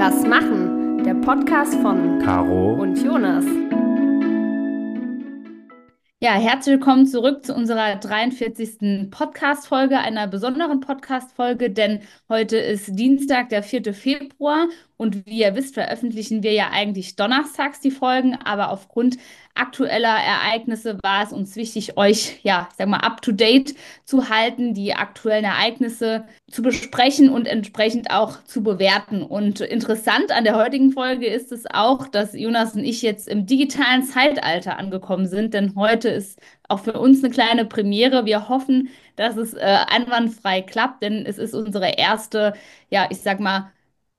Lass machen, der Podcast von Caro. und Jonas. Ja, herzlich willkommen zurück zu unserer 43. Podcast-Folge, einer besonderen Podcast-Folge, denn heute ist Dienstag, der 4. Februar und wie ihr wisst, veröffentlichen wir ja eigentlich donnerstags die Folgen, aber aufgrund aktueller Ereignisse war es uns wichtig, euch, ja, ich sag mal, up to date zu halten, die aktuellen Ereignisse zu besprechen und entsprechend auch zu bewerten. Und interessant an der heutigen Folge ist es auch, dass Jonas und ich jetzt im digitalen Zeitalter angekommen sind, denn heute ist auch für uns eine kleine Premiere. Wir hoffen, dass es einwandfrei klappt, denn es ist unsere erste, ja, ich sag mal,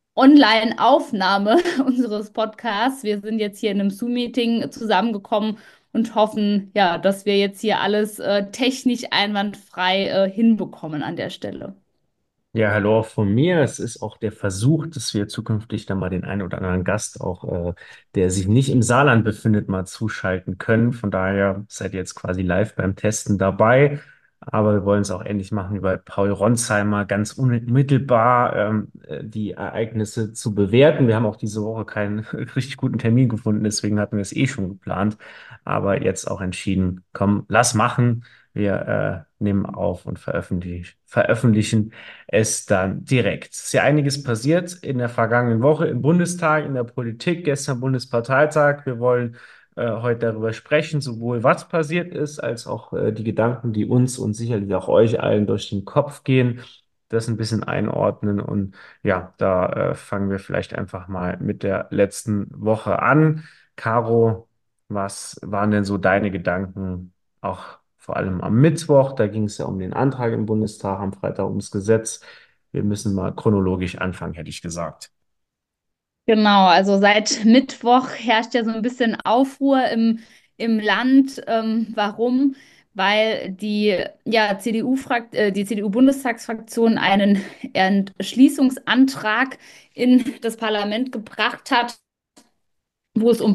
Online-Aufnahme unseres Podcasts. Wir sind jetzt hier in einem Zoom-Meeting zusammengekommen und hoffen, ja, dass wir jetzt hier alles technisch einwandfrei hinbekommen an der Stelle. Ja, hallo auch von mir. Es ist auch der Versuch, dass wir zukünftig dann mal den einen oder anderen Gast auch, der sich nicht im Saarland befindet, mal zuschalten können. Von daher seid ihr jetzt quasi live beim Testen dabei. Aber wir wollen es auch ähnlich machen wie bei Paul Ronsheimer, ganz unmittelbar die Ereignisse zu bewerten. Wir haben auch diese Woche keinen richtig guten Termin gefunden, deswegen hatten wir es eh schon geplant. Aber jetzt auch entschieden, komm, lass machen. Wir nehmen auf und veröffentlichen es dann direkt. Es ist ja einiges passiert in der vergangenen Woche im Bundestag, in der Politik, gestern Bundesparteitag. Wir wollen heute darüber sprechen, sowohl was passiert ist, als auch die Gedanken, die uns und sicherlich auch euch allen durch den Kopf gehen, das ein bisschen einordnen. Und ja, da fangen wir vielleicht einfach mal mit der letzten Woche an. Caro, was waren denn so deine Gedanken, auch vor allem am Mittwoch? Da ging es ja um den Antrag im Bundestag, am Freitag ums Gesetz. Wir müssen mal chronologisch anfangen, hätte ich gesagt. Genau, also seit Mittwoch herrscht ja so ein bisschen Aufruhr im Land. Warum? Weil die, ja, die CDU-Bundestagsfraktion einen Entschließungsantrag in das Parlament gebracht hat, wo es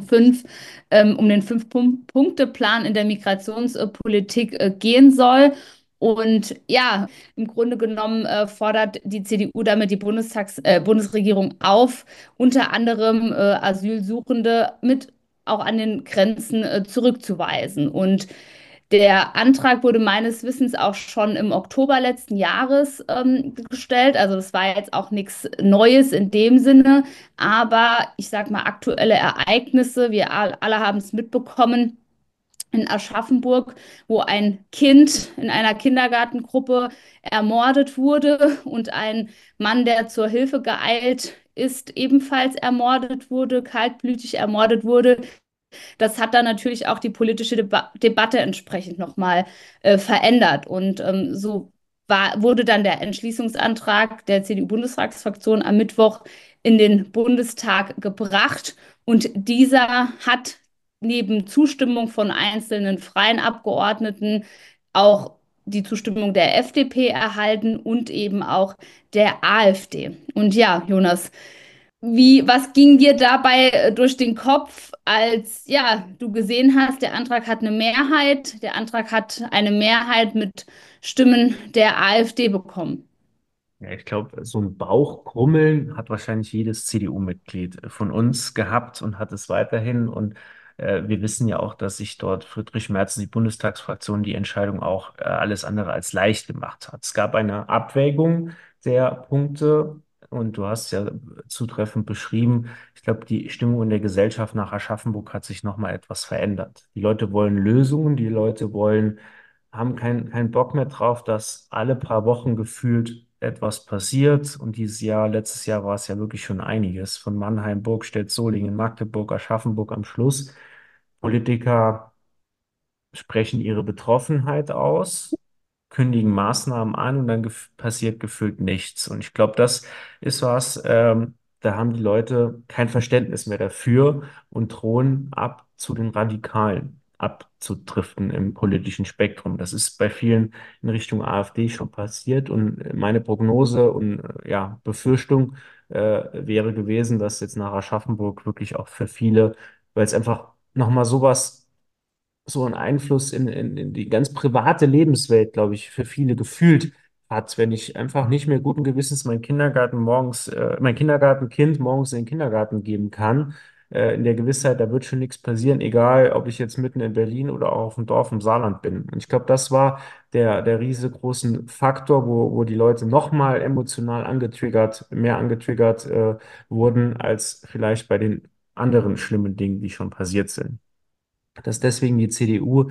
um den Fünf-Punkte-Plan in der Migrationspolitik gehen soll. Und ja, im Grunde genommen fordert die CDU damit die Bundesregierung auf, unter anderem Asylsuchende mit auch an den Grenzen zurückzuweisen. Und der Antrag wurde meines Wissens auch schon im Oktober letzten Jahres gestellt. Also das war jetzt auch nichts Neues in dem Sinne. Aber ich sag mal, aktuelle Ereignisse, wir alle haben es mitbekommen, in Aschaffenburg, wo ein Kind in einer Kindergartengruppe ermordet wurde und ein Mann, der zur Hilfe geeilt ist, ebenfalls ermordet wurde, kaltblütig ermordet wurde. Das hat dann natürlich auch die politische Debatte entsprechend nochmal verändert. Und wurde dann der Entschließungsantrag der CDU-Bundestagsfraktion am Mittwoch in den Bundestag gebracht. Und dieser hat neben Zustimmung von einzelnen freien Abgeordneten auch die Zustimmung der FDP erhalten und eben auch der AfD. Und ja, Jonas, was ging dir dabei durch den Kopf, als ja, du gesehen hast, der Antrag hat eine Mehrheit, der Antrag hat eine Mehrheit mit Stimmen der AfD bekommen? Ja, ich glaube, so ein Bauchkrummeln hat wahrscheinlich jedes CDU-Mitglied von uns gehabt und hat es weiterhin. Und wir wissen ja auch, dass sich dort Friedrich Merz, die Bundestagsfraktion, die Entscheidung auch alles andere als leicht gemacht hat. Es gab eine Abwägung der Punkte und du hast ja zutreffend beschrieben, ich glaube, die Stimmung in der Gesellschaft nach Aschaffenburg hat sich nochmal etwas verändert. Die Leute wollen Lösungen, die Leute haben keinen Bock mehr drauf, dass alle paar Wochen gefühlt etwas passiert. Und letztes Jahr war es ja wirklich schon einiges. Von Mannheim, Burgstedt, Solingen, Magdeburg, Aschaffenburg am Schluss. Politiker sprechen ihre Betroffenheit aus, kündigen Maßnahmen an und dann passiert gefühlt nichts. Und ich glaube, das ist was, da haben die Leute kein Verständnis mehr dafür und drohen ab zu den Radikalen abzudriften im politischen Spektrum. Das ist bei vielen in Richtung AfD schon passiert und meine Prognose und ja, Befürchtung wäre gewesen, dass jetzt nach Aschaffenburg wirklich auch für viele, weil es einfach nochmal so einen Einfluss in die ganz private Lebenswelt, glaube ich, für viele gefühlt hat, wenn ich einfach nicht mehr guten Gewissens mein Kindergartenkind morgens in den Kindergarten geben kann, in der Gewissheit, da wird schon nichts passieren, egal ob ich jetzt mitten in Berlin oder auch auf dem Dorf im Saarland bin. Und ich glaube, das war der riesengroße Faktor, wo die Leute nochmal emotional mehr angetriggert, wurden, als vielleicht bei den anderen schlimmen Dingen, die schon passiert sind, dass deswegen die CDU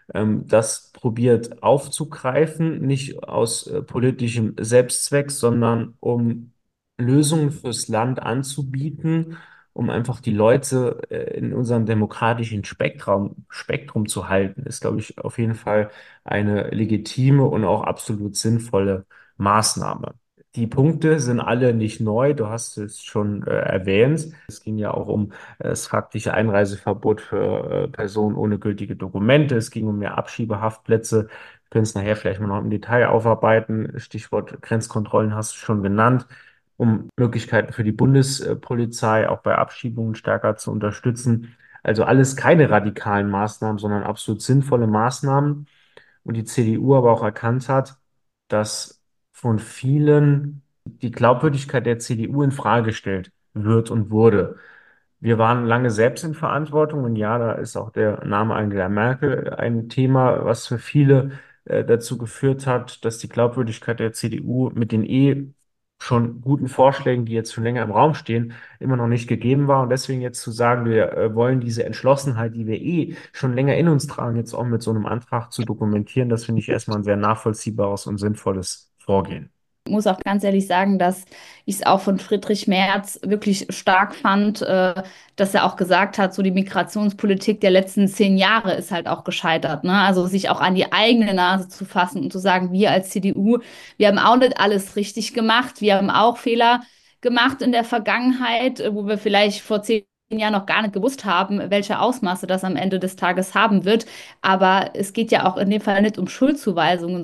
das probiert aufzugreifen, nicht aus politischem Selbstzweck, sondern um Lösungen fürs Land anzubieten, um einfach die Leute in unserem demokratischen Spektrum zu halten, ist, glaube ich, auf jeden Fall eine legitime und auch absolut sinnvolle Maßnahme. Die Punkte sind alle nicht neu, du hast es schon erwähnt. Es ging ja auch um das faktische Einreiseverbot für Personen ohne gültige Dokumente. Es ging um mehr Abschiebehaftplätze. Wir können es nachher vielleicht mal noch im Detail aufarbeiten. Stichwort Grenzkontrollen hast du schon genannt, um Möglichkeiten für die Bundespolizei auch bei Abschiebungen stärker zu unterstützen. Also alles keine radikalen Maßnahmen, sondern absolut sinnvolle Maßnahmen. Und die CDU aber auch erkannt hat, dass von vielen die Glaubwürdigkeit der CDU in Frage gestellt wird und wurde. Wir waren lange selbst in Verantwortung und ja, da ist auch der Name Angela Merkel ein Thema, was für viele dazu geführt hat, dass die Glaubwürdigkeit der CDU mit den schon guten Vorschlägen, die jetzt schon länger im Raum stehen, immer noch nicht gegeben war. Und deswegen jetzt zu sagen, wir wollen diese Entschlossenheit, die wir schon länger in uns tragen, jetzt auch mit so einem Antrag zu dokumentieren, das finde ich erstmal ein sehr nachvollziehbares und sinnvolles Vorgehen. Ich muss auch ganz ehrlich sagen, dass ich es auch von Friedrich Merz wirklich stark fand, dass er auch gesagt hat, so die Migrationspolitik der letzten 10 Jahre ist halt auch gescheitert, ne? Also sich auch an die eigene Nase zu fassen und zu sagen, wir als CDU, wir haben auch nicht alles richtig gemacht, wir haben auch Fehler gemacht in der Vergangenheit, wo wir vielleicht vor 10 Jahren noch gar nicht gewusst haben, welche Ausmaße das am Ende des Tages haben wird. Aber es geht ja auch in dem Fall nicht um Schuldzuweisungen,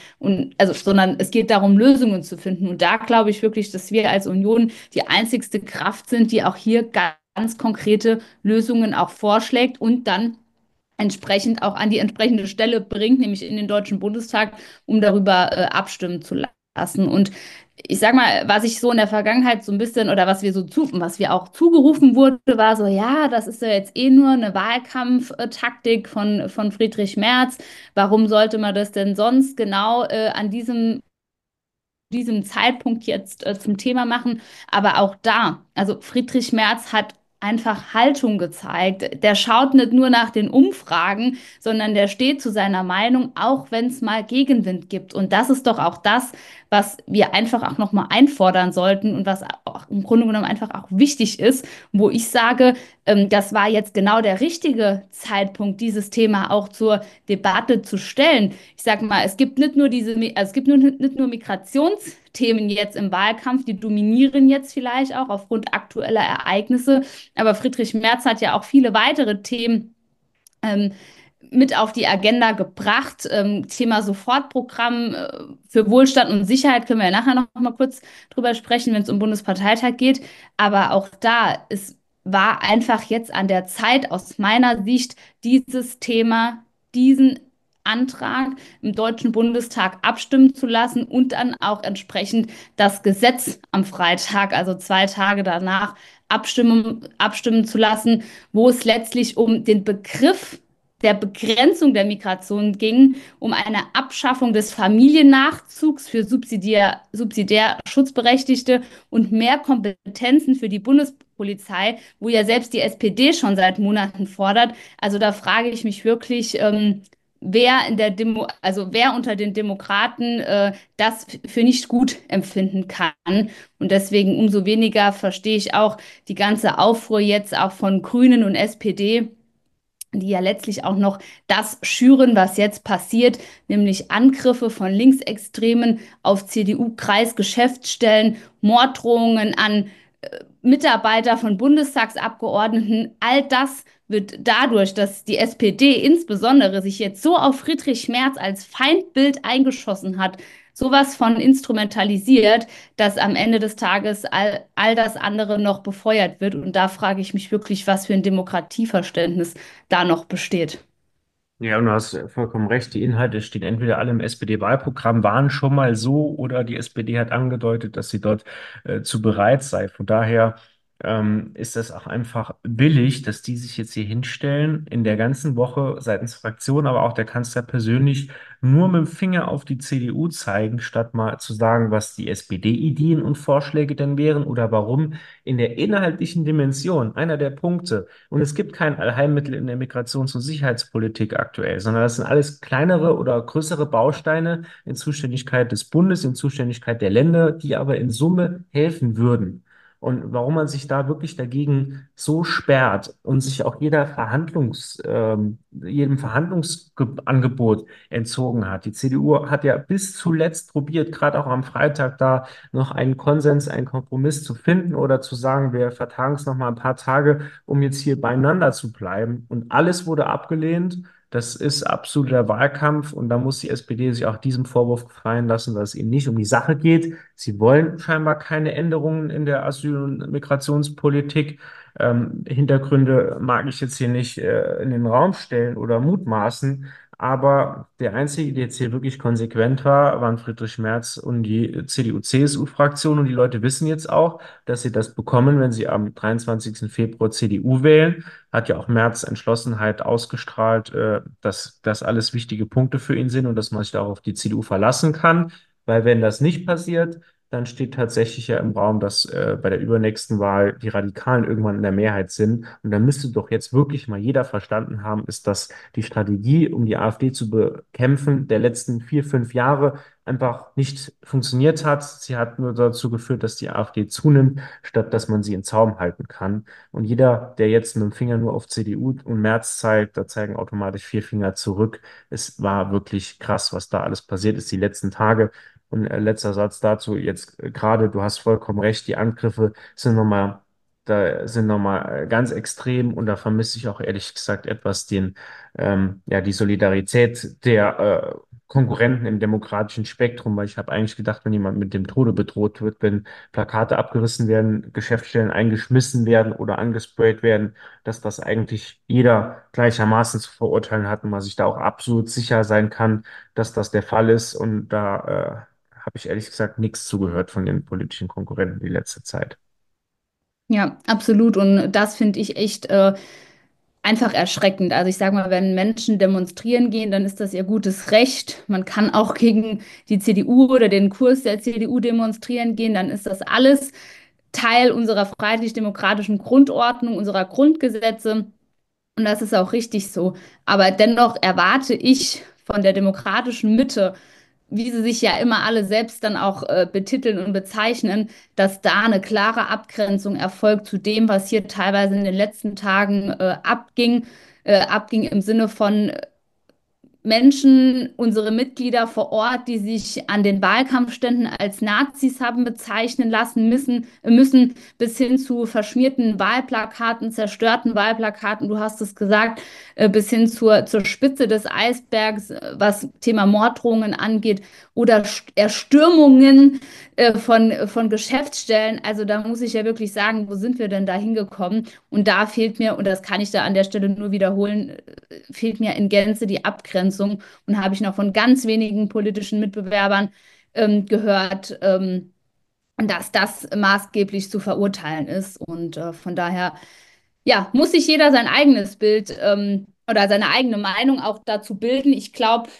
sondern es geht darum, Lösungen zu finden. Und da glaube ich wirklich, dass wir als Union die einzigste Kraft sind, die auch hier ganz konkrete Lösungen auch vorschlägt und dann entsprechend auch an die entsprechende Stelle bringt, nämlich in den Deutschen Bundestag, um darüber abstimmen zu lassen. Und ich sag mal, was ich so in der Vergangenheit so ein bisschen oder was wir auch zugerufen wurde, war so, ja, das ist ja jetzt eh nur eine Wahlkampftaktik von Friedrich Merz. Warum sollte man das denn sonst genau an diesem Zeitpunkt jetzt zum Thema machen? Aber auch da, also Friedrich Merz hat einfach Haltung gezeigt. Der schaut nicht nur nach den Umfragen, sondern der steht zu seiner Meinung, auch wenn es mal Gegenwind gibt. Und das ist doch auch das, was wir einfach auch nochmal einfordern sollten und was auch im Grunde genommen einfach auch wichtig ist, wo ich sage, das war jetzt genau der richtige Zeitpunkt, dieses Thema auch zur Debatte zu stellen. Ich sage mal, es gibt nicht nur es gibt nicht nur Migrationsthemen jetzt im Wahlkampf, die dominieren jetzt vielleicht auch aufgrund aktueller Ereignisse, aber Friedrich Merz hat ja auch viele weitere Themen ähm, mit auf die Agenda gebracht. Thema Sofortprogramm für Wohlstand und Sicherheit können wir ja nachher noch mal kurz drüber sprechen, wenn es um Bundesparteitag geht. Aber auch da, es war einfach jetzt an der Zeit aus meiner Sicht, dieses Thema, diesen Antrag im Deutschen Bundestag abstimmen zu lassen und dann auch entsprechend das Gesetz am Freitag, also 2 Tage danach, abstimmen zu lassen, wo es letztlich um den Begriff der Begrenzung der Migration ging, um eine Abschaffung des Familiennachzugs für subsidiär Schutzberechtigte und mehr Kompetenzen für die Bundespolizei, wo ja selbst die SPD schon seit Monaten fordert. Also da frage ich mich wirklich, wer unter den Demokraten das für nicht gut empfinden kann. Und deswegen umso weniger verstehe ich auch die ganze Aufruhr jetzt auch von Grünen und SPD, die ja letztlich auch noch das schüren, was jetzt passiert, nämlich Angriffe von Linksextremen auf CDU-Kreisgeschäftsstellen, Morddrohungen an Mitarbeiter von Bundestagsabgeordneten. All das wird dadurch, dass die SPD insbesondere sich jetzt so auf Friedrich Merz als Feindbild eingeschossen hat, sowas von instrumentalisiert, dass am Ende des Tages all das andere noch befeuert wird. Und da frage ich mich wirklich, was für ein Demokratieverständnis da noch besteht. Ja, und du hast vollkommen recht. Die Inhalte stehen entweder alle im SPD-Wahlprogramm, waren schon mal so, oder die SPD hat angedeutet, dass sie dort zu bereit sei. Von daher ist das auch einfach billig, dass die sich jetzt hier hinstellen, in der ganzen Woche seitens Fraktion, aber auch der Kanzler persönlich nur mit dem Finger auf die CDU zeigen, statt mal zu sagen, was die SPD-Ideen und Vorschläge denn wären oder warum in der inhaltlichen Dimension einer der Punkte. Und es gibt kein Allheilmittel in der Migrations- und Sicherheitspolitik aktuell, sondern das sind alles kleinere oder größere Bausteine in Zuständigkeit des Bundes, in Zuständigkeit der Länder, die aber in Summe helfen würden. Und warum man sich da wirklich dagegen so sperrt und sich auch jedem Verhandlungsangebot entzogen hat. Die CDU hat ja bis zuletzt probiert, gerade auch am Freitag da noch einen Konsens, einen Kompromiss zu finden oder zu sagen, wir vertagen es noch mal ein paar Tage, um jetzt hier beieinander zu bleiben. Und alles wurde abgelehnt. Das ist absoluter Wahlkampf und da muss die SPD sich auch diesem Vorwurf gefallen lassen, dass es ihnen nicht um die Sache geht. Sie wollen scheinbar keine Änderungen in der Asyl- und Migrationspolitik. Hintergründe mag ich jetzt hier nicht in den Raum stellen oder mutmaßen, aber der Einzige, der jetzt hier wirklich konsequent war, waren Friedrich Merz und die CDU-CSU-Fraktion. Und die Leute wissen jetzt auch, dass sie das bekommen, wenn sie am 23. Februar CDU wählen. Hat ja auch Merz Entschlossenheit ausgestrahlt, dass das alles wichtige Punkte für ihn sind und dass man sich darauf die CDU verlassen kann. Weil wenn das nicht passiert, dann steht tatsächlich ja im Raum, dass bei der übernächsten Wahl die Radikalen irgendwann in der Mehrheit sind. Und da müsste doch jetzt wirklich mal jeder verstanden haben, ist das die Strategie, um die AfD zu bekämpfen, der letzten 4, 5 Jahre einfach nicht funktioniert hat. Sie hat nur dazu geführt, dass die AfD zunimmt, statt dass man sie in Zaum halten kann. Und jeder, der jetzt mit dem Finger nur auf CDU und Merz zeigt, da zeigen automatisch 4 Finger zurück. Es war wirklich krass, was da alles passiert ist die letzten Tage. Und letzter Satz dazu, jetzt gerade, du hast vollkommen recht, die Angriffe sind nochmal ganz extrem und da vermisse ich auch ehrlich gesagt etwas ja, die Solidarität der Konkurrenten im demokratischen Spektrum, weil ich habe eigentlich gedacht, wenn jemand mit dem Tode bedroht wird, wenn Plakate abgerissen werden, Geschäftsstellen eingeschmissen werden oder angesprayt werden, dass das eigentlich jeder gleichermaßen zu verurteilen hat und man sich da auch absolut sicher sein kann, dass das der Fall ist. Und da habe ich ehrlich gesagt nichts zugehört von den politischen Konkurrenten die letzte Zeit. Ja, absolut. Und das finde ich echt einfach erschreckend. Also ich sage mal, wenn Menschen demonstrieren gehen, dann ist das ihr gutes Recht. Man kann auch gegen die CDU oder den Kurs der CDU demonstrieren gehen, dann ist das alles Teil unserer freiheitlich-demokratischen Grundordnung, unserer Grundgesetze. Und das ist auch richtig so. Aber dennoch erwarte ich von der demokratischen Mitte, wie sie sich ja immer alle selbst dann auch betiteln und bezeichnen, dass da eine klare Abgrenzung erfolgt zu dem, was hier teilweise in den letzten Tagen abging im Sinne von Menschen, unsere Mitglieder vor Ort, die sich an den Wahlkampfständen als Nazis haben bezeichnen lassen müssen bis hin zu verschmierten Wahlplakaten, zerstörten Wahlplakaten, du hast es gesagt, bis hin zur Spitze des Eisbergs, was Thema Morddrohungen angeht oder Erstürmungen von Geschäftsstellen. Also da muss ich ja wirklich sagen, wo sind wir denn da hingekommen? Und da fehlt mir, und das kann ich da an der Stelle nur wiederholen, fehlt mir in Gänze die Abgrenzung und habe ich noch von ganz wenigen politischen Mitbewerbern gehört, dass das maßgeblich zu verurteilen ist. Und von daher, ja, muss sich jeder sein eigenes Bild oder seine eigene Meinung auch dazu bilden. Ich glaube,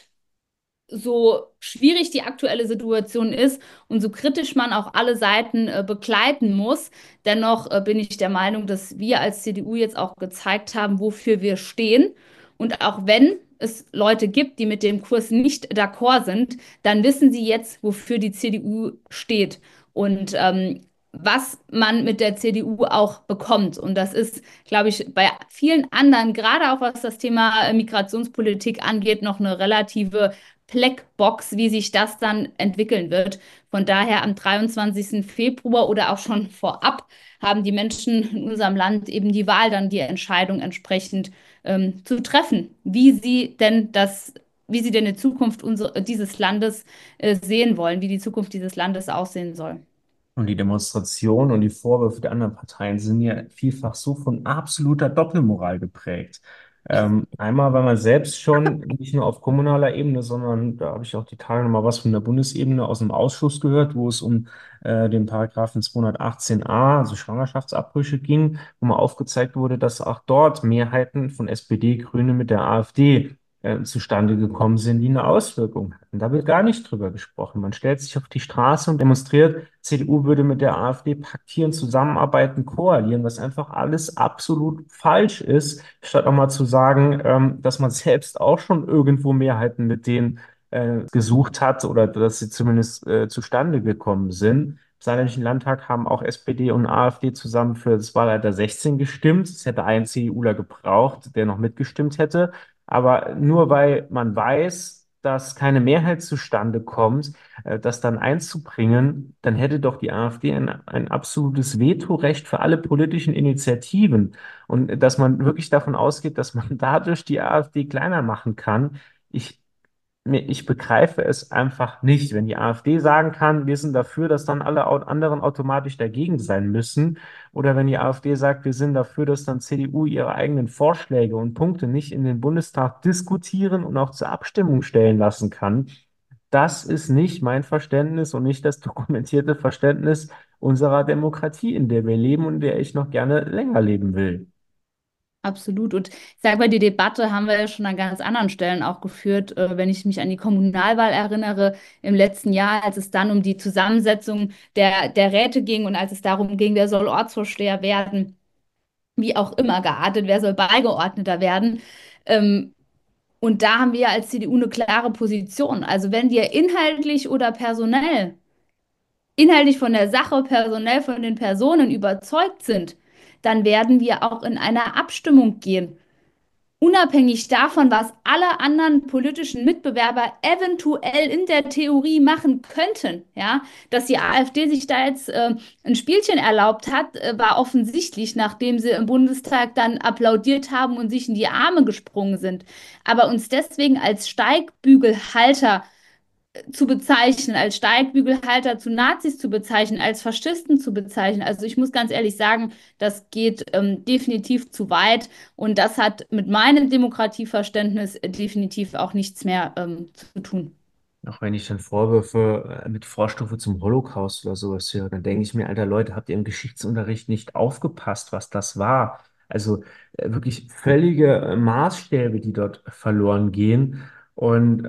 so schwierig die aktuelle Situation ist und so kritisch man auch alle Seiten begleiten muss, dennoch bin ich der Meinung, dass wir als CDU jetzt auch gezeigt haben, wofür wir stehen. Und auch wenn es Leute gibt, die mit dem Kurs nicht d'accord sind, dann wissen sie jetzt, wofür die CDU steht und was man mit der CDU auch bekommt. Und das ist, glaube ich, bei vielen anderen, gerade auch was das Thema Migrationspolitik angeht, noch eine relative Blackbox, wie sich das dann entwickeln wird. Von daher am 23. Februar oder auch schon vorab haben die Menschen in unserem Land eben die Wahl, dann die Entscheidung entsprechend zu treffen, wie sie denn die Zukunft dieses Landes sehen wollen, wie die Zukunft dieses Landes aussehen soll. Und die Demonstrationen und die Vorwürfe der anderen Parteien sind ja vielfach so von absoluter Doppelmoral geprägt. Einmal, weil man selbst schon nicht nur auf kommunaler Ebene, sondern da habe ich auch die Tage noch mal was von der Bundesebene aus dem Ausschuss gehört, wo es um den Paragraphen 218a, also Schwangerschaftsabbrüche ging, wo mal aufgezeigt wurde, dass auch dort Mehrheiten von SPD, Grüne mit der AfD zustande gekommen sind, die eine Auswirkung hatten. Da wird gar nicht drüber gesprochen. Man stellt sich auf die Straße und demonstriert, CDU würde mit der AfD paktieren, zusammenarbeiten, koalieren, was einfach alles absolut falsch ist, statt auch mal zu sagen, dass man selbst auch schon irgendwo Mehrheiten mit denen gesucht hat oder dass sie zumindest zustande gekommen sind. Im Saarländischen Landtag haben auch SPD und AfD zusammen für das Wahlalter 16 gestimmt. Es hätte einen CDUler gebraucht, der noch mitgestimmt hätte. Aber nur weil man weiß, dass keine Mehrheit zustande kommt, das dann einzubringen, dann hätte doch die AfD ein absolutes Vetorecht für alle politischen Initiativen. Und dass man wirklich davon ausgeht, dass man dadurch die AfD kleiner machen kann, ich, ich begreife es einfach nicht. Wenn die AfD sagen kann, wir sind dafür, dass dann alle anderen automatisch dagegen sein müssen, oder wenn die AfD sagt, wir sind dafür, dass dann CDU ihre eigenen Vorschläge und Punkte nicht in den Bundestag diskutieren und auch zur Abstimmung stellen lassen kann, das ist nicht mein Verständnis und nicht das dokumentierte Verständnis unserer Demokratie, in der wir leben und in der ich noch gerne länger leben will. Absolut. Und ich sage mal, die Debatte haben wir ja schon an ganz anderen Stellen auch geführt. Wenn ich mich an die Kommunalwahl erinnere, im letzten Jahr, als es dann um die Zusammensetzung der Räte ging und als es darum ging, wer soll Ortsvorsteher werden, wie auch immer geartet, wer soll Beigeordneter werden. Ähm, und da haben wir als CDU eine klare Position. Also wenn wir inhaltlich oder personell, inhaltlich von der Sache, personell von den Personen überzeugt sind, dann werden wir auch in eine Abstimmung gehen. Unabhängig davon, was alle anderen politischen Mitbewerber eventuell in der Theorie machen könnten, ja, dass die AfD sich da jetzt ein Spielchen erlaubt hat, war offensichtlich, nachdem sie im Bundestag dann applaudiert haben und sich in die Arme gesprungen sind. Aber uns deswegen als Steigbügelhalter zu bezeichnen, als Steigbügelhalter zu Nazis zu bezeichnen, als Faschisten zu bezeichnen. Also ich muss ganz ehrlich sagen, das geht definitiv zu weit und das hat mit meinem Demokratieverständnis definitiv auch nichts mehr zu tun. Auch wenn ich dann Vorwürfe mit Vorstufe zum Holocaust oder sowas höre, dann denke ich mir, alter Leute, habt ihr im Geschichtsunterricht nicht aufgepasst, was das war? Also wirklich völlige Maßstäbe, die dort verloren gehen. Und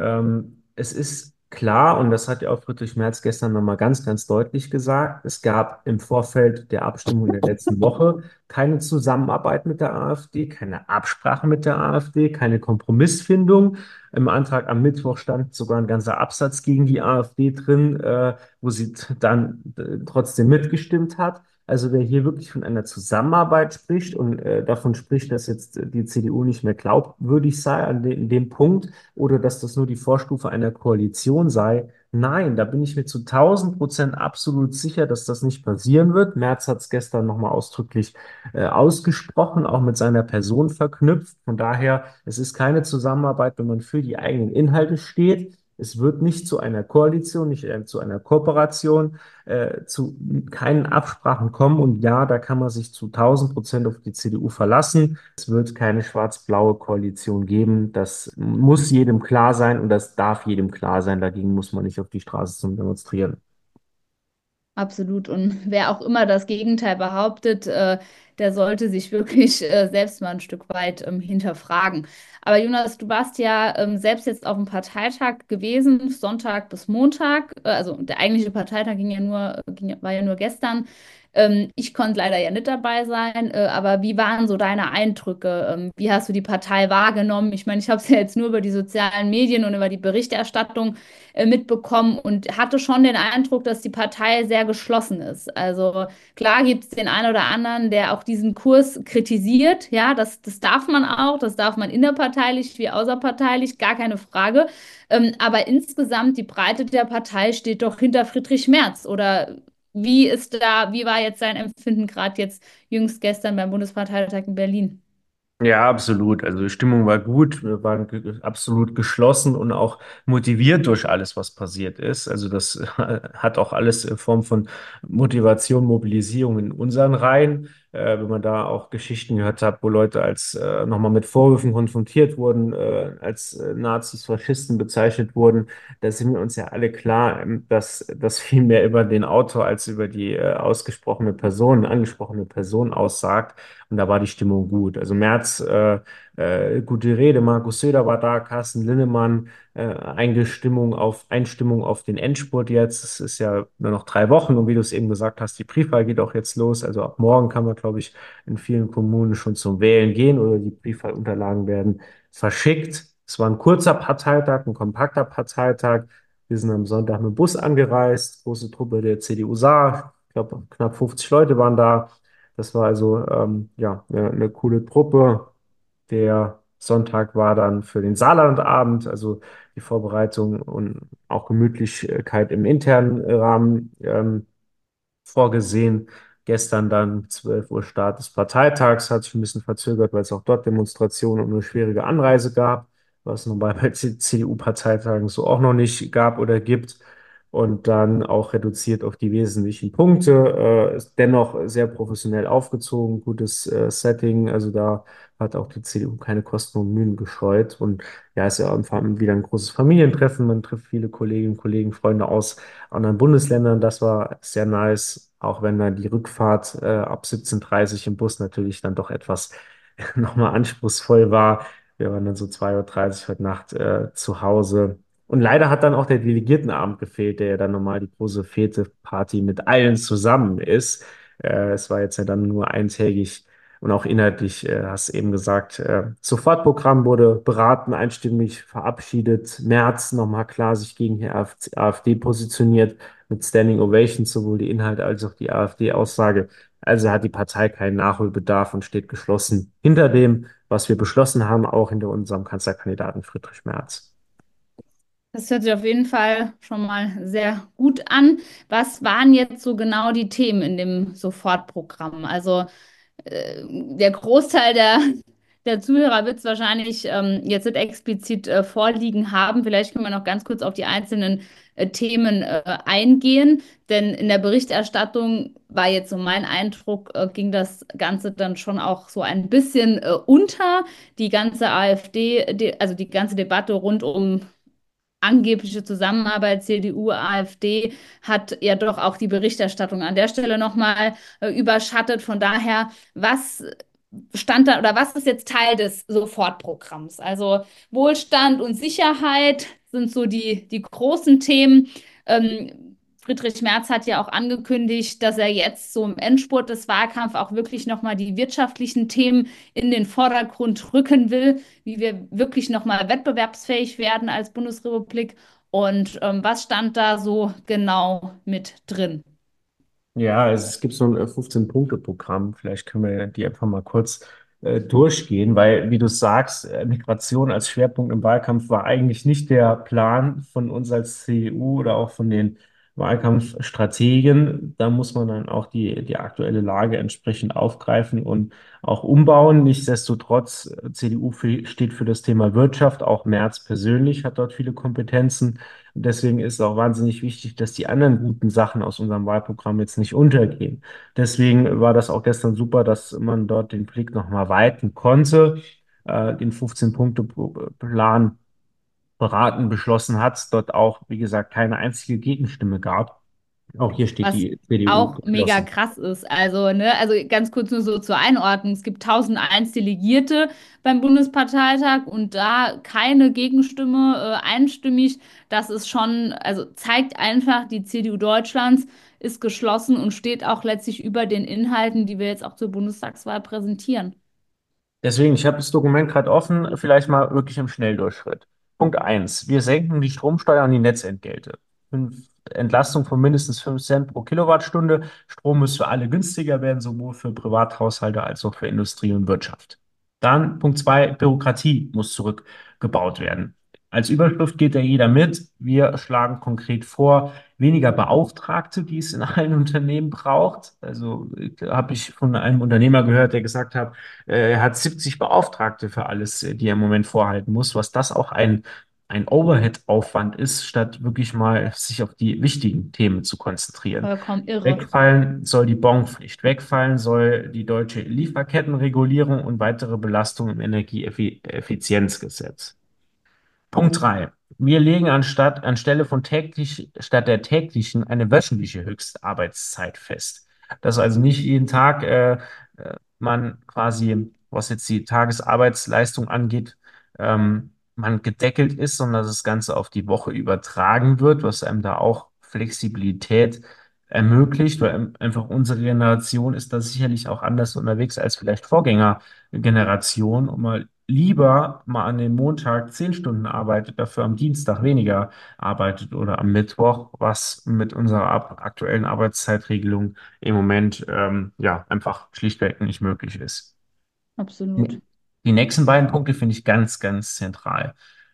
es ist klar, und das hat ja auch Friedrich Merz gestern nochmal ganz, ganz deutlich gesagt, es gab im Vorfeld der Abstimmung in der letzten Woche keine Zusammenarbeit mit der AfD, keine Absprache mit der AfD, keine Kompromissfindung. Im Antrag am Mittwoch stand sogar ein ganzer Absatz gegen die AfD drin, wo sie dann trotzdem mitgestimmt hat. Also wer hier wirklich von einer Zusammenarbeit spricht und davon spricht, dass jetzt die CDU nicht mehr glaubwürdig sei in dem Punkt oder dass das nur die Vorstufe einer Koalition sei, nein, da bin ich mir zu 1000% absolut sicher, dass das nicht passieren wird. Merz hat es gestern nochmal ausdrücklich ausgesprochen, auch mit seiner Person verknüpft. Von daher, es ist keine Zusammenarbeit, wenn man für die eigenen Inhalte steht. Es wird nicht zu einer Koalition, nicht zu einer Kooperation, zu keinen Absprachen kommen. Und ja, da kann man sich zu 1000% auf die CDU verlassen. Es wird keine schwarz-blaue Koalition geben. Das muss jedem klar sein und das darf jedem klar sein. Dagegen muss man nicht auf die Straße zum Demonstrieren. Absolut. Und wer auch immer das Gegenteil behauptet, der sollte sich wirklich selbst mal ein Stück weit hinterfragen. Aber Jonas, du warst ja selbst jetzt auf dem Parteitag gewesen, Sonntag bis Montag. Also der eigentliche Parteitag war ja nur gestern. Ich konnte leider ja nicht dabei sein, aber wie waren so deine Eindrücke? Wie hast du die Partei wahrgenommen? Ich meine, ich habe es ja jetzt nur über die sozialen Medien und über die Berichterstattung mitbekommen und hatte schon den Eindruck, dass die Partei sehr geschlossen ist. Also klar gibt es den einen oder anderen, der auch diesen Kurs kritisiert. Ja, das darf man auch, das darf man innerparteilich wie außerparteilich, gar keine Frage. Aber insgesamt die Breite der Partei steht doch hinter Friedrich Merz. Oder wie war jetzt sein Empfinden gerade jetzt jüngst gestern beim Bundesparteitag in Berlin? Ja, absolut. Also die Stimmung war gut, wir waren absolut geschlossen und auch motiviert durch alles, was passiert ist. Also das hat auch alles in Form von Motivation, Mobilisierung in unseren Reihen. wenn man da auch Geschichten gehört hat, wo Leute als nochmal mit Vorwürfen konfrontiert wurden, als Nazis, Faschisten bezeichnet wurden. Da sind wir uns ja alle klar, dass das viel mehr über den Autor als über die ausgesprochene Person, angesprochene Person aussagt. Und da war die Stimmung gut. Also Merz, gute Rede, Markus Söder war da, Carsten Linnemann, Einstimmung auf den Endspurt jetzt. Es ist ja nur noch 3 Wochen und wie du es eben gesagt hast, die Briefwahl geht auch jetzt los. Also ab morgen kann man, glaube ich, in vielen Kommunen schon zum Wählen gehen oder die Briefwahlunterlagen werden verschickt. Es war ein kurzer Parteitag, ein kompakter Parteitag. Wir sind am Sonntag mit dem Bus angereist, große Truppe der CDU saar. Ich glaube, knapp 50 Leute waren da. Das war also ja eine coole Truppe. Der Sonntag war dann für den Saarlandabend, also die Vorbereitung und auch Gemütlichkeit im internen Rahmen vorgesehen. Gestern dann 12 Uhr Start des Parteitags, hat sich ein bisschen verzögert, weil es auch dort Demonstrationen und eine schwierige Anreise gab, was es normal bei CDU-Parteitagen so auch noch nicht gab oder gibt. Und dann auch reduziert auf die wesentlichen Punkte, ist dennoch sehr professionell aufgezogen, gutes Setting. Also da hat auch die CDU keine Kosten und Mühen gescheut. Und ja, ist ja einfach wieder ein großes Familientreffen. Man trifft viele Kolleginnen, Kollegen, Freunde aus anderen Bundesländern. Das war sehr nice, auch wenn dann die Rückfahrt ab 17:30 im Bus natürlich dann doch etwas nochmal anspruchsvoll war. Wir waren dann so 2:30 Uhr heute Nacht zu Hause. Und leider hat dann auch der Delegiertenabend gefehlt, der ja dann normal die große Fete-Party mit allen zusammen ist. Es war jetzt ja dann nur eintägig und auch inhaltlich, hast eben gesagt, Sofortprogramm wurde beraten, einstimmig verabschiedet. Merz nochmal klar sich gegen die AfD positioniert mit Standing Ovations, sowohl die Inhalte als auch die AfD-Aussage. Also hat die Partei keinen Nachholbedarf und steht geschlossen hinter dem, was wir beschlossen haben, auch hinter unserem Kanzlerkandidaten Friedrich Merz. Das hört sich auf jeden Fall schon mal sehr gut an. Was waren jetzt so genau die Themen in dem Sofortprogramm? Also der Großteil der Zuhörer wird es wahrscheinlich jetzt nicht explizit vorliegen haben. Vielleicht können wir noch ganz kurz auf die einzelnen Themen eingehen, denn in der Berichterstattung war jetzt so mein Eindruck, ging das Ganze dann schon auch so ein bisschen unter. Die ganze AfD, also die ganze Debatte rund um angebliche Zusammenarbeit CDU, AfD hat ja doch auch die Berichterstattung an der Stelle nochmal überschattet. Von daher, was stand da oder was ist jetzt Teil des Sofortprogramms? Also Wohlstand und Sicherheit sind so die großen Themen. Friedrich Merz hat ja auch angekündigt, dass er jetzt so im Endspurt des Wahlkampfs auch wirklich nochmal die wirtschaftlichen Themen in den Vordergrund rücken will, wie wir wirklich nochmal wettbewerbsfähig werden als Bundesrepublik. Und was stand da so genau mit drin? Ja, also es gibt so ein 15-Punkte-Programm. Vielleicht können wir die einfach mal kurz durchgehen, weil, wie du sagst, Migration als Schwerpunkt im Wahlkampf war eigentlich nicht der Plan von uns als CDU oder auch von den Wahlkampfstrategen. Da muss man dann auch die aktuelle Lage entsprechend aufgreifen und auch umbauen. Nichtsdestotrotz, CDU steht für das Thema Wirtschaft. Auch Merz persönlich hat dort viele Kompetenzen. Und deswegen ist es auch wahnsinnig wichtig, dass die anderen guten Sachen aus unserem Wahlprogramm jetzt nicht untergehen. Deswegen war das auch gestern super, dass man dort den Blick nochmal weiten konnte, den 15-Punkte-Plan beraten, beschlossen hat, dort auch, wie gesagt, keine einzige Gegenstimme gab. Auch hier steht Was die CDU auch mega geschlossen. krass ist. Also, ne, also ganz kurz nur so zur Einordnung. Es gibt 1001 Delegierte beim Bundesparteitag und da keine Gegenstimme einstimmig. Das ist schon, also zeigt einfach, die CDU Deutschlands ist geschlossen und steht auch letztlich über den Inhalten, die wir jetzt auch zur Bundestagswahl präsentieren. Deswegen, ich habe das Dokument gerade offen, vielleicht mal wirklich im Schnelldurchschritt. Punkt eins: Wir senken die Stromsteuer und die Netzentgelte. Entlastung von mindestens 5 Cent pro Kilowattstunde. Strom muss für alle günstiger werden, sowohl für Privathaushalte als auch für Industrie und Wirtschaft. Dann Punkt 2: Bürokratie muss zurückgebaut werden. Als Überschrift geht da jeder mit. Wir schlagen konkret vor, weniger Beauftragte, die es in allen Unternehmen braucht. Also habe ich von einem Unternehmer gehört, der gesagt hat, er hat 70 Beauftragte für alles, die er im Moment vorhalten muss, was das auch ein ein Overhead-Aufwand ist, statt wirklich mal sich auf die wichtigen Themen zu konzentrieren. Vollkommen irre. Wegfallen soll die Bonpflicht, wegfallen soll die deutsche Lieferkettenregulierung und weitere Belastungen im Energieeffizienzgesetz. Punkt 3: Wir legen anstelle von statt der täglichen eine wöchentliche Höchstarbeitszeit fest. Dass also nicht jeden Tag man quasi, was jetzt die Tagesarbeitsleistung angeht, man gedeckelt ist, sondern dass das Ganze auf die Woche übertragen wird, was einem da auch Flexibilität ermöglicht, weil einfach unsere Generation ist da sicherlich auch anders unterwegs als vielleicht Vorgängergeneration und mal lieber mal an dem Montag 10 Stunden arbeitet, dafür am Dienstag weniger arbeitet oder am Mittwoch, was mit unserer aktuellen Arbeitszeitregelung im Moment ja einfach schlichtweg nicht möglich ist. Absolut. Die nächsten beiden Punkte finde ich ganz, ganz zentral.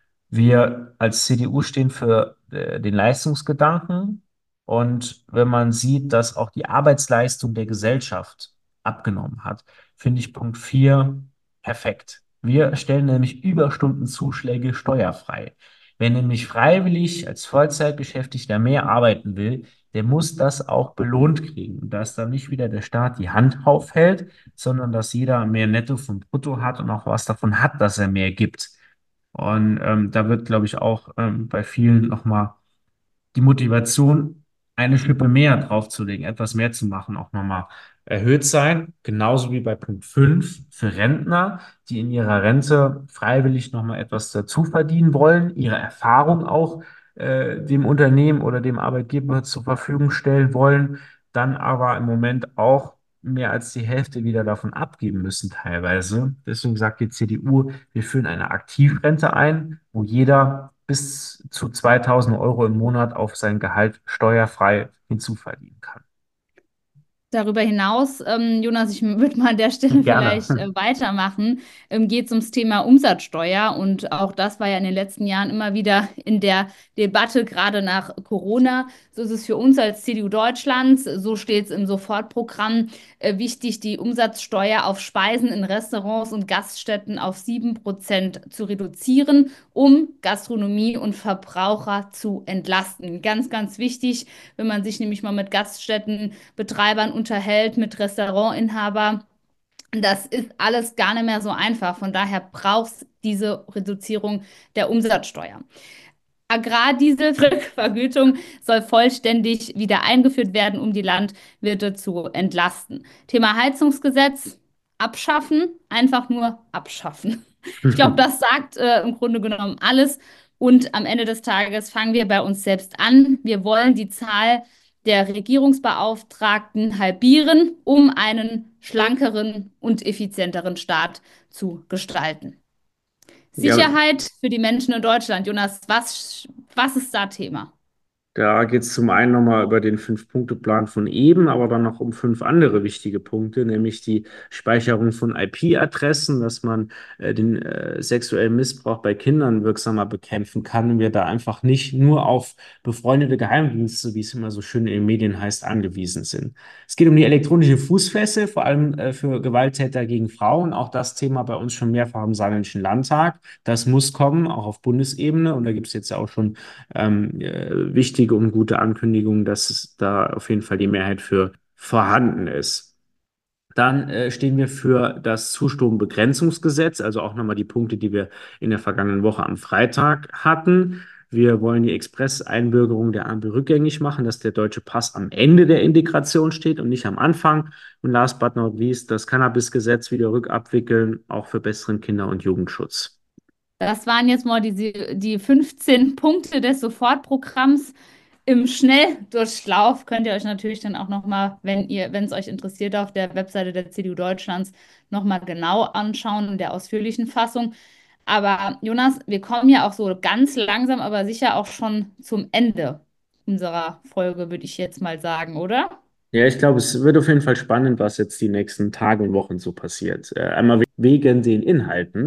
Wir als CDU stehen für den Leistungsgedanken, und wenn man sieht, dass auch die Arbeitsleistung der Gesellschaft abgenommen hat, finde ich Punkt 4 perfekt. Wir stellen nämlich Überstundenzuschläge steuerfrei. Wer nämlich freiwillig als Vollzeitbeschäftigter mehr arbeiten will, der muss das auch belohnt kriegen. Und dass dann nicht wieder der Staat die Hand aufhält, sondern dass jeder mehr Netto vom Brutto hat und auch was davon hat, dass er mehr gibt. Und da wird, glaube ich, auch bei vielen nochmal die Motivation, eine Schippe mehr draufzulegen, etwas mehr zu machen, auch nochmal erhöht sein. Genauso wie bei Punkt 5 für Rentner, die in ihrer Rente freiwillig nochmal etwas dazu verdienen wollen, ihre Erfahrung auch dem Unternehmen oder dem Arbeitgeber zur Verfügung stellen wollen, dann aber im Moment auch mehr als die Hälfte wieder davon abgeben müssen teilweise. Deswegen sagt die CDU, wir führen eine Aktivrente ein, wo jeder bis zu 2.000 € im Monat auf sein Gehalt steuerfrei hinzuverdienen kann. Darüber hinaus, Jonas, ich würde mal an der Stelle Gerne. vielleicht weitermachen, geht es ums Thema Umsatzsteuer. Und auch das war ja in den letzten Jahren immer wieder in der Debatte, gerade nach Corona. So ist es für uns als CDU Deutschlands, so steht es im Sofortprogramm, wichtig, die Umsatzsteuer auf Speisen in Restaurants und Gaststätten auf 7% zu reduzieren, um Gastronomie und Verbraucher zu entlasten. Ganz, ganz wichtig, wenn man sich nämlich mal mit Gaststättenbetreibern unterhält, mit Restaurantinhabern. Das ist alles gar nicht mehr so einfach. Von daher braucht es diese Reduzierung der Umsatzsteuer. Agrardieselrückvergütung soll vollständig wieder eingeführt werden, um die Landwirte zu entlasten. Thema Heizungsgesetz abschaffen, einfach nur abschaffen. Ich glaube, das sagt im Grunde genommen alles. Und am Ende des Tages fangen wir bei uns selbst an. Wir wollen die Zahl der Regierungsbeauftragten halbieren, um einen schlankeren und effizienteren Staat zu gestalten. Ja, Sicherheit für die Menschen in Deutschland. Jonas, was ist da Thema? da geht es zum einen nochmal über den Fünf-Punkte-Plan von eben, aber dann noch um 5 andere wichtige Punkte, nämlich die Speicherung von IP-Adressen, dass man den sexuellen Missbrauch bei Kindern wirksamer bekämpfen kann und wir da einfach nicht nur auf befreundete Geheimdienste, wie es immer so schön in den Medien heißt, angewiesen sind. Es geht um die elektronische Fußfessel, vor allem für Gewalttäter gegen Frauen. Auch das Thema bei uns schon mehrfach im Saarländischen Landtag. Das muss kommen, auch auf Bundesebene. Und da gibt es jetzt ja auch schon wichtige und gute Ankündigungen, dass es da auf jeden Fall die Mehrheit für vorhanden ist. Dann stehen wir für das Zustrombegrenzungsgesetz, also auch nochmal die Punkte, die wir in der vergangenen Woche am Freitag hatten. Wir wollen die Express-Einbürgerung der Ampel rückgängig machen, dass der deutsche Pass am Ende der Integration steht und nicht am Anfang. Und last but not least, das Cannabis-Gesetz wieder rückabwickeln, auch für besseren Kinder- und Jugendschutz. Das waren jetzt mal die 15 Punkte des Sofortprogramms. Im Schnelldurchlauf könnt ihr euch natürlich dann auch nochmal, wenn es euch interessiert, auf der Webseite der CDU Deutschlands nochmal genau anschauen in der ausführlichen Fassung. Aber Jonas, wir kommen ja auch so ganz langsam, aber sicher auch schon zum Ende unserer Folge, würde ich jetzt mal sagen, oder? Ja, ich glaube, es wird auf jeden Fall spannend, was jetzt die nächsten Tage und Wochen so passiert. Einmal wegen den Inhalten.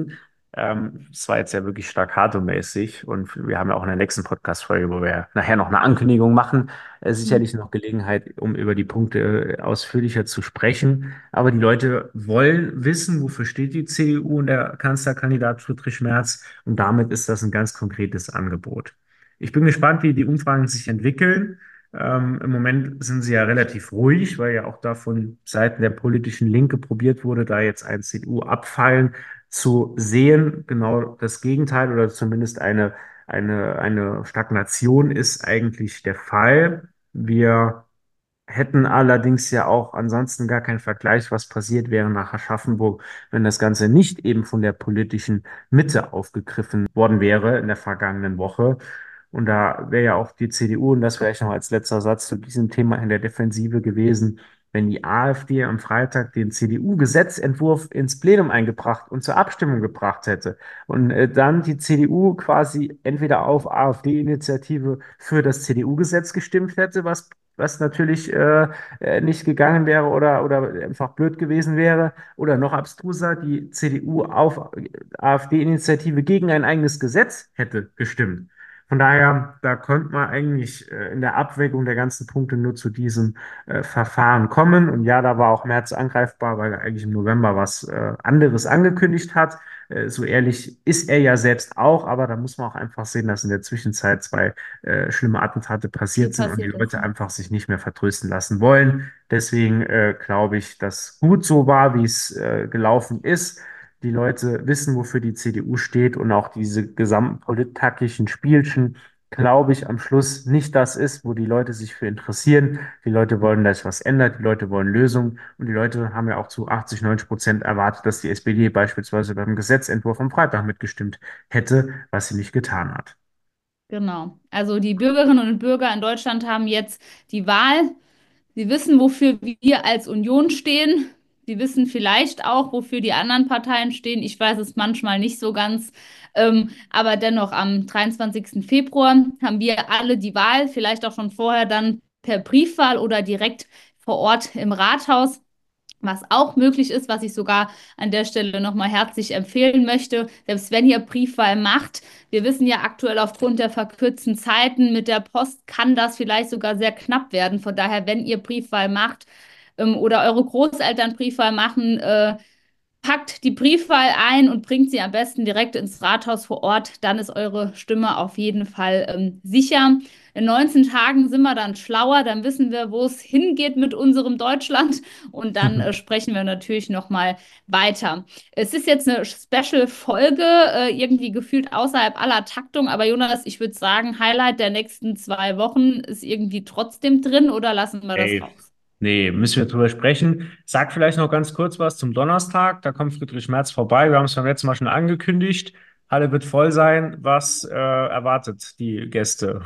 Es war jetzt ja wirklich staccato-mäßig und wir haben ja auch in der nächsten Podcast-Folge, wo wir nachher noch eine Ankündigung machen, sicherlich noch Gelegenheit, um über die Punkte ausführlicher zu sprechen. Aber die Leute wollen wissen, wofür steht die CDU und der Kanzlerkandidat Friedrich Merz, und damit ist das ein ganz konkretes Angebot. Ich bin gespannt, wie die Umfragen sich entwickeln. Im Moment sind sie ja relativ ruhig, weil ja auch da von Seiten der politischen Linke probiert wurde, da jetzt ein CDU-Abfallen zu sehen. Genau das Gegenteil oder zumindest eine Stagnation ist eigentlich der Fall. Wir hätten allerdings ja auch ansonsten gar keinen Vergleich, was passiert wäre nach Aschaffenburg, wenn das Ganze nicht eben von der politischen Mitte aufgegriffen worden wäre in der vergangenen Woche. Und da wäre ja auch die CDU, und das vielleicht noch als letzter Satz zu diesem Thema, in der Defensive gewesen, wenn die AfD am Freitag den CDU-Gesetzentwurf ins Plenum eingebracht und zur Abstimmung gebracht hätte und dann die CDU quasi entweder auf AfD-Initiative für das CDU-Gesetz gestimmt hätte, was natürlich nicht gegangen wäre oder einfach blöd gewesen wäre. Oder noch abstruser, die CDU auf AfD-Initiative gegen ein eigenes Gesetz hätte gestimmt. Von daher, da konnte man eigentlich in der Abwägung der ganzen Punkte nur zu diesem Verfahren kommen. Und ja, da war auch Merz angreifbar, weil er eigentlich im November was anderes angekündigt hat. So ehrlich ist er ja selbst auch, aber da muss man auch einfach sehen, dass in der Zwischenzeit zwei schlimme Attentate Viel passiert sind und die passiert ist. Leute einfach sich nicht mehr vertrösten lassen wollen. Deswegen glaube ich, dass gut so war, wie es gelaufen ist. Die Leute wissen, wofür die CDU steht, und auch diese gesamten polittaktischen Spielchen, glaube ich, am Schluss nicht das ist, wo die Leute sich für interessieren. Die Leute wollen, dass sich was ändert, die Leute wollen Lösungen, und die Leute haben ja auch zu 80, 90% erwartet, dass die SPD beispielsweise beim Gesetzentwurf am Freitag mitgestimmt hätte, was sie nicht getan hat. Genau. Also die Bürgerinnen und Bürger in Deutschland haben jetzt die Wahl. Sie wissen, wofür wir als Union stehen. Sie wissen vielleicht auch, wofür die anderen Parteien stehen. Ich weiß es manchmal nicht so ganz. Aber dennoch, am 23. Februar haben wir alle die Wahl, vielleicht auch schon vorher dann per Briefwahl oder direkt vor Ort im Rathaus. Was auch möglich ist, was ich sogar an der Stelle nochmal herzlich empfehlen möchte, selbst wenn ihr Briefwahl macht, wir wissen ja aktuell aufgrund der verkürzten Zeiten mit der Post kann das vielleicht sogar sehr knapp werden. Von daher, wenn ihr Briefwahl macht oder eure Großeltern Briefwahl machen, packt die Briefwahl ein und bringt sie am besten direkt ins Rathaus vor Ort. Dann ist eure Stimme auf jeden Fall sicher. In 19 Tagen sind wir dann schlauer, dann wissen wir, wo es hingeht mit unserem Deutschland, und dann sprechen wir natürlich nochmal weiter. Es ist jetzt eine Special-Folge, irgendwie gefühlt außerhalb aller Taktung, aber Jonas, ich würde sagen, Highlight der nächsten 2 Wochen ist irgendwie trotzdem drin, oder lassen wir das Ey, raus? nee, müssen wir drüber sprechen. Sag vielleicht noch ganz kurz was zum Donnerstag. Da kommt Friedrich Merz vorbei. Wir haben es beim letzten Mal schon angekündigt. Halle wird voll sein. Was erwartet die Gäste?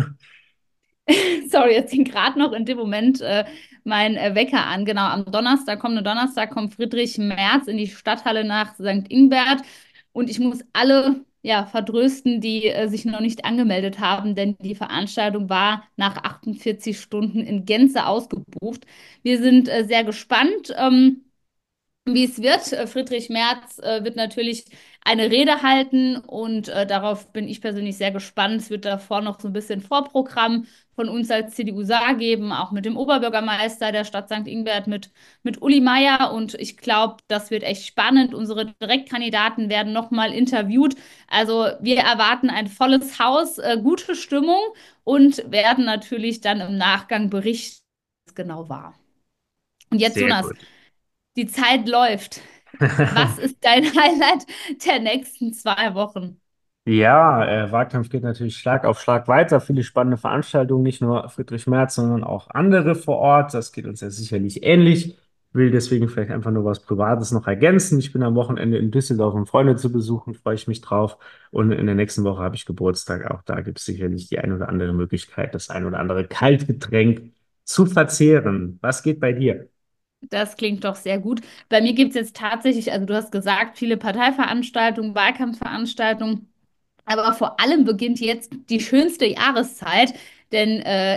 Sorry, jetzt ging gerade noch in dem Moment mein Wecker an. Genau, am Donnerstag, kommenden Donnerstag, kommt Friedrich Merz in die Stadthalle nach St. Ingbert. Und ich muss alle ja, vertrösten, die sich noch nicht angemeldet haben, denn die Veranstaltung war nach 48 Stunden in Gänze ausgebucht. Wir sind sehr gespannt. Wie es wird. Friedrich Merz wird natürlich eine Rede halten, und darauf bin ich persönlich sehr gespannt. Es wird davor noch so ein bisschen Vorprogramm von uns als CDU-Saar geben, auch mit dem Oberbürgermeister der Stadt St. Ingbert, mit Uli Meier, und ich glaube, das wird echt spannend. Unsere Direktkandidaten werden nochmal interviewt. Also wir erwarten ein volles Haus, gute Stimmung, und werden natürlich dann im Nachgang berichten, was es genau war. Und jetzt, Sehr Jonas, gut. die Zeit läuft. Was ist dein Highlight der nächsten 2 Wochen? Ja, Wahlkampf geht natürlich Schlag auf Schlag weiter. Viele spannende Veranstaltungen, nicht nur Friedrich Merz, sondern auch andere vor Ort. Das geht uns ja sicherlich ähnlich. Will deswegen vielleicht einfach nur was Privates noch ergänzen. Ich bin am Wochenende in Düsseldorf, um Freunde zu besuchen, freue ich mich drauf. Und in der nächsten Woche habe ich Geburtstag. Auch da gibt es sicherlich die ein oder andere Möglichkeit, das ein oder andere Kaltgetränk zu verzehren. Was geht bei dir? Das klingt doch sehr gut. Bei mir gibt es jetzt tatsächlich, also du hast gesagt, viele Parteiveranstaltungen, Wahlkampfveranstaltungen. Aber vor allem beginnt jetzt die schönste Jahreszeit, denn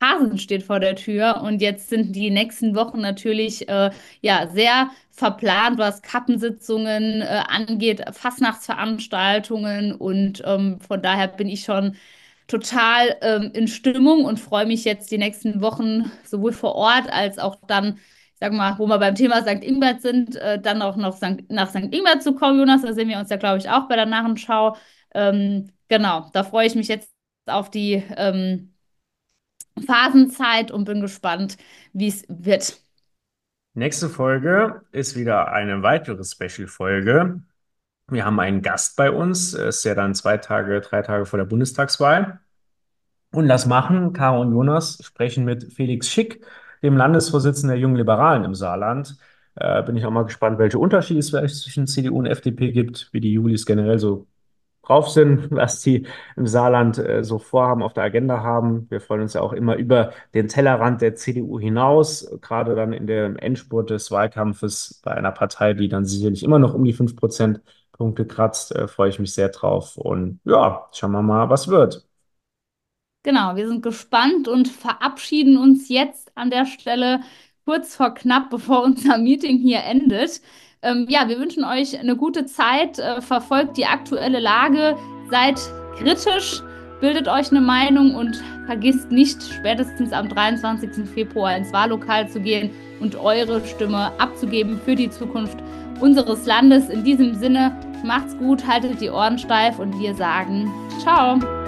Phasen steht vor der Tür und jetzt sind die nächsten Wochen natürlich ja sehr verplant, was Kappensitzungen angeht, Fastnachtsveranstaltungen und von daher bin ich schon total in Stimmung und freue mich jetzt die nächsten Wochen sowohl vor Ort als auch dann, ich sag mal, wo wir beim Thema St. Ingbert sind, dann auch noch nach St. Ingbert zu kommen, Jonas. Da sehen wir uns ja, glaube ich, auch bei der Narrenschau. Genau, da freue ich mich jetzt auf die Phasenzeit und bin gespannt, wie es wird. Nächste Folge ist wieder eine weitere Special-Folge. Wir haben einen Gast bei uns. Es ist ja dann 2 Tage, 3 Tage vor der Bundestagswahl. Und das machen Caro und Jonas, sprechen mit Felix Schick, dem Landesvorsitzenden der Jungen Liberalen im Saarland. Bin ich auch mal gespannt, welche Unterschiede es vielleicht zwischen CDU und FDP gibt, wie die Julis generell so drauf sind, was die im Saarland so vorhaben, auf der Agenda haben. Wir freuen uns ja auch immer über den Tellerrand der CDU hinaus, gerade dann in dem Endspurt des Wahlkampfes bei einer Partei, die dann sicherlich immer noch um die 5 Prozentpunkte kratzt, freue ich mich sehr drauf. Und ja, schauen wir mal, was wird. Genau, wir sind gespannt und verabschieden uns jetzt an der Stelle kurz vor knapp, bevor unser Meeting hier endet. Ja, wir wünschen euch eine gute Zeit, verfolgt die aktuelle Lage, seid kritisch, bildet euch eine Meinung und vergisst nicht, spätestens am 23. Februar ins Wahllokal zu gehen und eure Stimme abzugeben für die Zukunft unseres Landes. In diesem Sinne, macht's gut, haltet die Ohren steif und wir sagen ciao.